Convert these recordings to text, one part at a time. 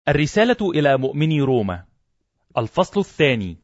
الرسالة إلى مؤمني روما، الفصل الثاني.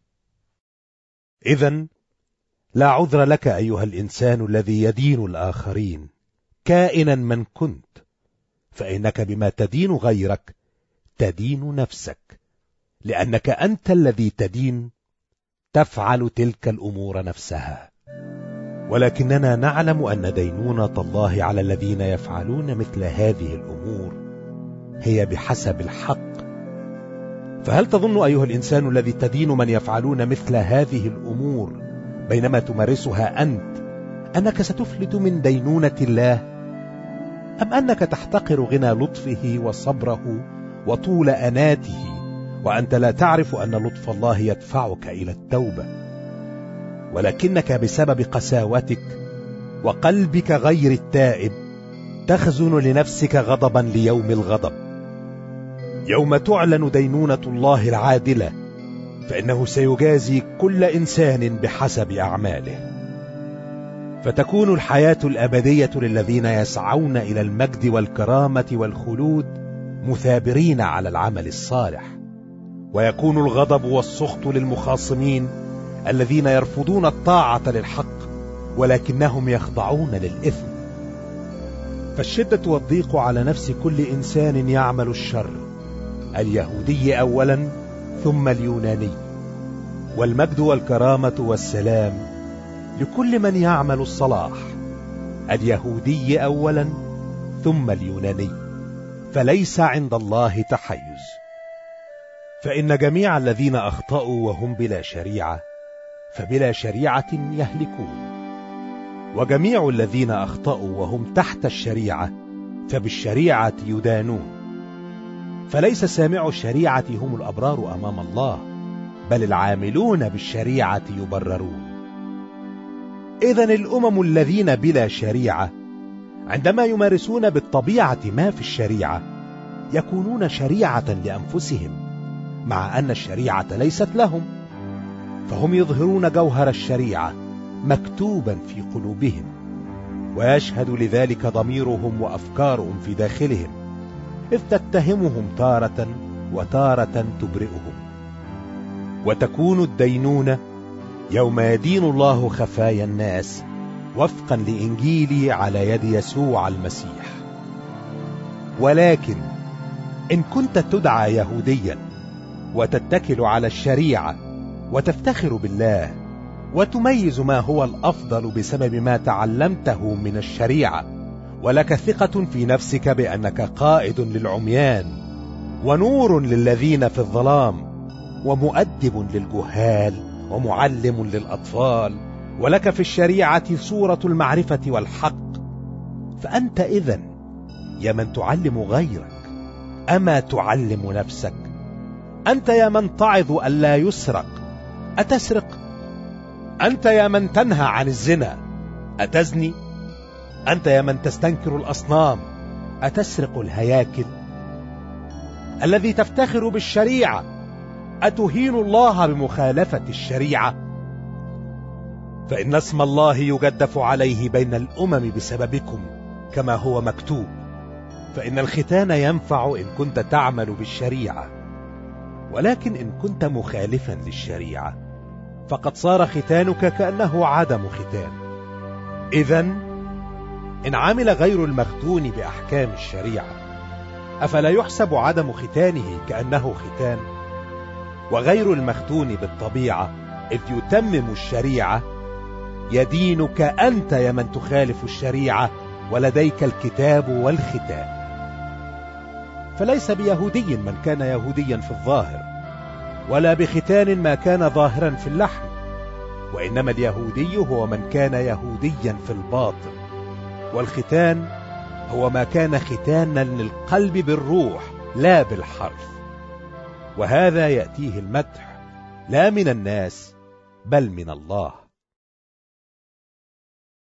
إذن لا عذر لك أيها الإنسان الذي يدين الآخرين كائنا من كنت، فإنك بما تدين غيرك تدين نفسك، لأنك أنت الذي تدين تفعل تلك الأمور نفسها. ولكننا نعلم أن دينونة الله على الذين يفعلون مثل هذه الأمور هي بحسب الحق. فهل تظن أيها الإنسان الذي تدين من يفعلون مثل هذه الأمور بينما تمارسها أنت أنك ستفلت من دينونة الله، أم أنك تحتقر غنى لطفه وصبره وطول أناته وأنت لا تعرف أن لطف الله يدفعك إلى التوبة، ولكنك بسبب قساوتك وقلبك غير التائب تخزن لنفسك غضبا ليوم الغضب، يوم تعلن دينونة الله العادلة، فإنه سيجازي كل إنسان بحسب أعماله. فتكون الحياة الأبدية للذين يسعون إلى المجد والكرامة والخلود مثابرين على العمل الصالح، ويكون الغضب والسخط للمخاصمين الذين يرفضون الطاعة للحق ولكنهم يخضعون للإثم. فالشدة والضيق على نفس كل إنسان يعمل الشر، اليهودي أولا ثم اليوناني، والمجد والكرامة والسلام لكل من يعمل الصلاح، اليهودي أولا ثم اليوناني، فليس عند الله تحيز. فإن جميع الذين أخطأوا وهم بلا شريعة فبلا شريعة يهلكون، وجميع الذين أخطأوا وهم تحت الشريعة فبالشريعة يدانون. فليس سامع الشريعة هم الأبرار أمام الله، بل العاملون بالشريعة يبررون. إذن الأمم الذين بلا شريعة عندما يمارسون بالطبيعة ما في الشريعة يكونون شريعة لأنفسهم، مع أن الشريعة ليست لهم، فهم يظهرون جوهر الشريعة مكتوبا في قلوبهم، ويشهد لذلك ضميرهم وأفكارهم في داخلهم، إذ تتهمهم تارة وتارة تبرئهم. وتكون الدينونة يوم يدين الله خفايا الناس وفقا لإنجيلي على يد يسوع المسيح. ولكن إن كنت تدعى يهوديا وتتكل على الشريعة وتفتخر بالله وتميز ما هو الأفضل بسبب ما تعلمته من الشريعة، ولك ثقة في نفسك بأنك قائد للعميان ونور للذين في الظلام ومؤدب للجهال ومعلم للأطفال، ولك في الشريعة صورة المعرفة والحق، فأنت إذن يا من تعلم غيرك أما تعلم نفسك؟ أنت يا من تعظ ألا يسرق أتسرق؟ أنت يا من تنهى عن الزنا أتزني؟ أنت يا من تستنكر الأصنام أتسرق الهياكل؟ الذي تفتخر بالشريعة أتهين الله بمخالفة الشريعة؟ فإن اسم الله يجدف عليه بين الأمم بسببكم كما هو مكتوب، فإن الختان ينفع إن كنت تعمل بالشريعة، ولكن إن كنت مخالفا للشريعة فقد صار ختانك كأنه عدم ختان. إذن إن عمل غير المختون بأحكام الشريعة أفلا يحسب عدم ختانه كأنه ختان؟ وغير المختون بالطبيعة إذ يتمم الشريعة يدينك أنت يا من تخالف الشريعة ولديك الكتاب والختان. فليس بيهودي من كان يهوديا في الظاهر، ولا بختان ما كان ظاهرا في اللحم، وإنما اليهودي هو من كان يهوديا في الباطن، والختان هو ما كان ختانا للقلب بالروح لا بالحرف، وهذا يأتيه المدح لا من الناس بل من الله.